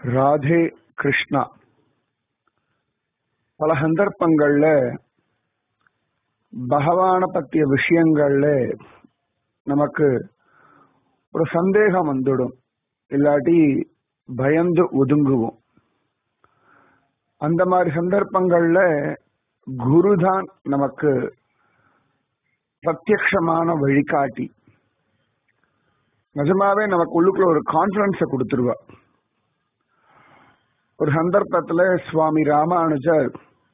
ராதே கிருஷ்ணா. பல சந்தர்ப்பங்கள்ல பகவான பற்றிய விஷயங்கள்ல நமக்கு ஒரு சந்தேகம் வந்துடும், இல்லாட்டி பயந்து ஒதுங்குவோம். அந்த மாதிரி சந்தர்ப்பங்கள்ல குருதான் நமக்கு பிரத்யக்ஷமான வழிகாட்டி. நிஜமாவே நமக்கு உள்ளுக்குள்ள ஒரு கான்பிடன்ஸை கொடுத்துருவா. ஒரு சந்தர்ப்பத்துல சுவாமி ராமானுஜர்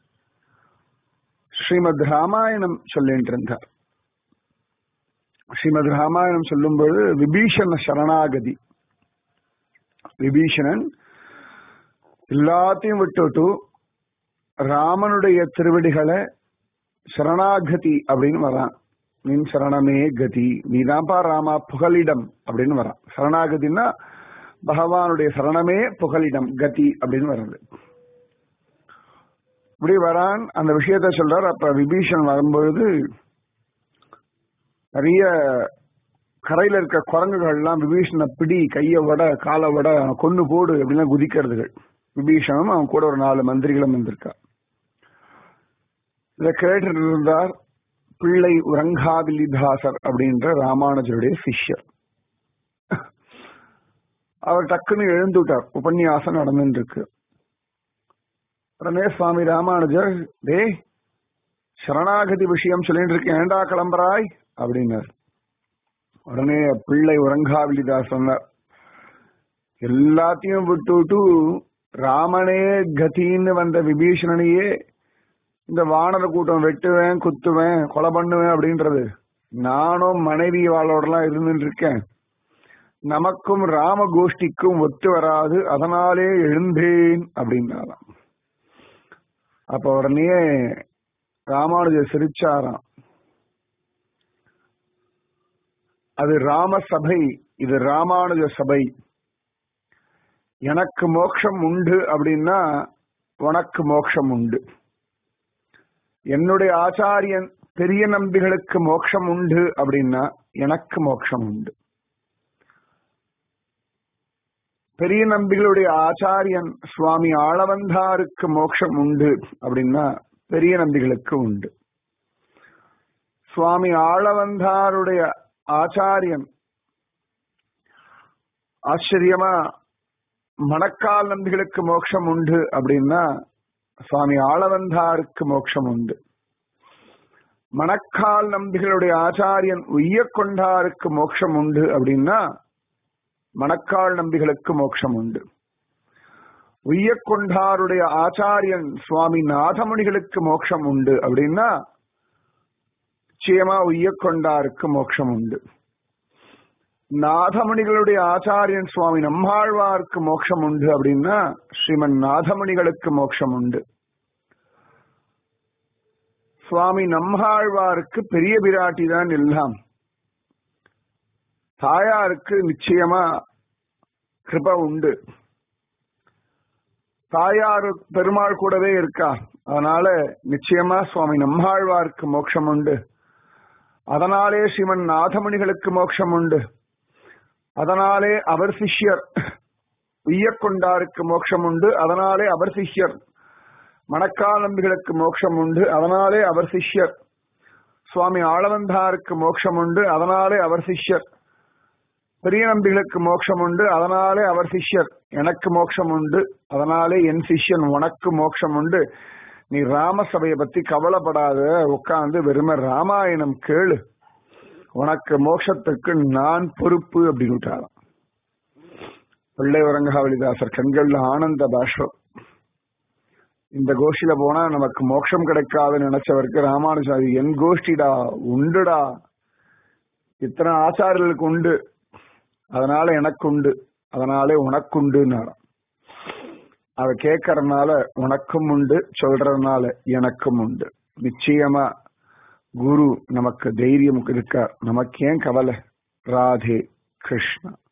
ஸ்ரீமத் ராமாயணம் சொல்லிட்டு இருந்தார். ஸ்ரீமத் ராமாயணம் சொல்லும்போது விபீஷண சரணாகதி. விபீஷணன் எல்லாத்தையும் விட்டுட்டு ராமனுடைய திருவடிகளை சரணாகதி அப்படின்னு வரான். நின் சரணமே கதி, நீதான்ப்பா ராமா புகலிடம் அப்படின்னு வரான். சரணாகதினா பகவானுடைய சரணமே புகலிடம், கதி அப்படின்னு வர்றது. இப்படி வரான், அந்த விஷயத்த சொல்றார். அப்ப விபீஷன் வரும்பொழுது நிறைய கரையில இருக்க குரங்குகள்லாம் விபீஷனை பிடி, கையை விட காலை விட கொண்டு போடு அப்படின்னா குதிக்கிறதுகள். விபீஷனும் அவன் கூட ஒரு 4 மந்திரிகளும் வந்திருக்கா. இதை கேட்டு இருந்தார் பிள்ளை உரங்காவிலிதாசர் அப்படின்ற ராமானுஜருடைய சிஷ்யர். அவர் டக்குன்னு எழுந்துட்டார். உபன்யாசம் நடந்துட்டு இருக்கு. உடனே சுவாமி ராமானுஜர், டே சரணாகதி விஷயம் சொல்லிட்டு இருக்கேன், ஏண்டா கிளம்புறாய் அப்படின்னார். உடனே பிள்ளை உரங்காவிலிதாஸ் சொன்னார், எல்லாத்தையும் விட்டுட்டு ராமனே கதின்னு வந்த விபீஷணனையே இந்த வானர கூட்டம் வெட்டுவேன், குத்துவேன், கொலை பண்ணுவேன் அப்படின்றது. நானும் மனைவி வாழோடலாம் இருந்துட்டு இருக்கேன், நமக்கும் ராம கோஷ்டிக்கும் ஒத்து வராது, அதனாலே எழுந்தேன் அப்படின்னாராம். அப்ப உடனே ராமானுஜர் சிரிச்சாராம். அது ராம சபை, இது ராமானுஜ சபை. எனக்கு மோட்சம் உண்டு அப்படின்னா உனக்கு மோட்சம் உண்டு. என்னுடைய ஆச்சாரியன் பெரிய நம்பிகளுக்கு மோட்சம் உண்டு அப்படின்னா எனக்கு மோட்சம் உண்டு. பெரிய நம்பிகளுடைய ஆச்சாரியன் சுவாமி ஆளவந்தாருக்கு மோட்சம் உண்டு அப்படின்னா பெரிய நம்பிகளுக்கு உண்டு. சுவாமி ஆளவந்தாருடைய ஆச்சாரியன் ஆச்சரியமா மணக்கால் நம்பிகளுக்கு மோட்சம் உண்டு அப்படின்னா சுவாமி ஆளவந்தாருக்கு மோட்சம் உண்டு. மணக்கால் நம்பிகளுடைய ஆச்சாரியன் உய்யக்கொண்டாருக்கு மோட்சம் உண்டு அப்படின்னா மணக்கால் நம்பிகளுக்கு மோட்சம் உண்டு. உய்யக்கொண்டாருடைய ஆச்சாரியன் சுவாமி நாதமுனிகளுக்கு மோட்சம் உண்டு அப்படின்னா நிச்சயமா உய்யக்கொண்டாருக்கு மோட்சம் உண்டு. நாதமுனிகளுடைய ஆச்சாரியன் சுவாமி நம்மாழ்வாருக்கு மோட்சம் உண்டு அப்படின்னா ஸ்ரீமன் நாதமுனிகளுக்கு மோட்சம் உண்டு. சுவாமி நம்மாழ்வாருக்கு பெரிய பிராட்டி தான் எல்லாம். தாயாருக்கு நிச்சயமா கிருப உண்டு. தாயார் பெருமாள் கூடவே இருக்கா, அதனால நிச்சயமா சுவாமி நம்மாழ்வாருக்கு மோட்சம் உண்டு. அதனாலே ஸ்ரீமன் நாதமுனிகளுக்கு மோட்சம் உண்டு. அதனாலே அவர் சிஷ்யர் உய்யக்கொண்டாருக்கு மோட்சம் உண்டு. அதனாலே அவர் சிஷ்யர் மணக்கால் நம்பிகளுக்கு மோட்சம் உண்டு. அதனாலே அவர் சிஷ்யர் சுவாமி ஆளவந்தாருக்கு மோட்சம் உண்டு. அதனாலே அவர் சிஷ்யர் பெரிய நம்பிகளுக்கு மோட்சம் உண்டு. அதனாலே அவர் சிஷ்யர் எனக்கு மோட்சம் உண்டு. அதனாலே என் சிஷ்யன் உனக்கு மோட்சம் உண்டு. நீ ராமசபையை பத்தி கவலைப்படாத, உட்கார்ந்து வெறும ராமாயணம் கேளு, உனக்கு மோட்சத்துக்கு நான் பொறுப்பு அப்படின்னு விட்டாராம். பிள்ளை உரங்காவளிதாசர் கண்கள்ல ஆனந்த பாஷ்பம். இந்த கோஷ்டியில போனா நமக்கு மோட்சம் கிடைக்காதுன்னு நினைச்சவருக்கு ராமானுஜாதி என் கோஷ்டிடா, உண்டுடா, இத்தனை ஆச்சாரியர்களுக்கு உண்டு, அதனால எனக்கு உண்டு, அதனாலே உனக்குண்டுன்னாராம். அவ கேட்கறதுனால உனக்கும் உண்டு, சொல்றதுனால எனக்கும் உண்டு. நிச்சயமா குரு நமக்கு தைரியம் இருக்கார். நமக்கு ஏன் கவலை? ராதே கிருஷ்ணா.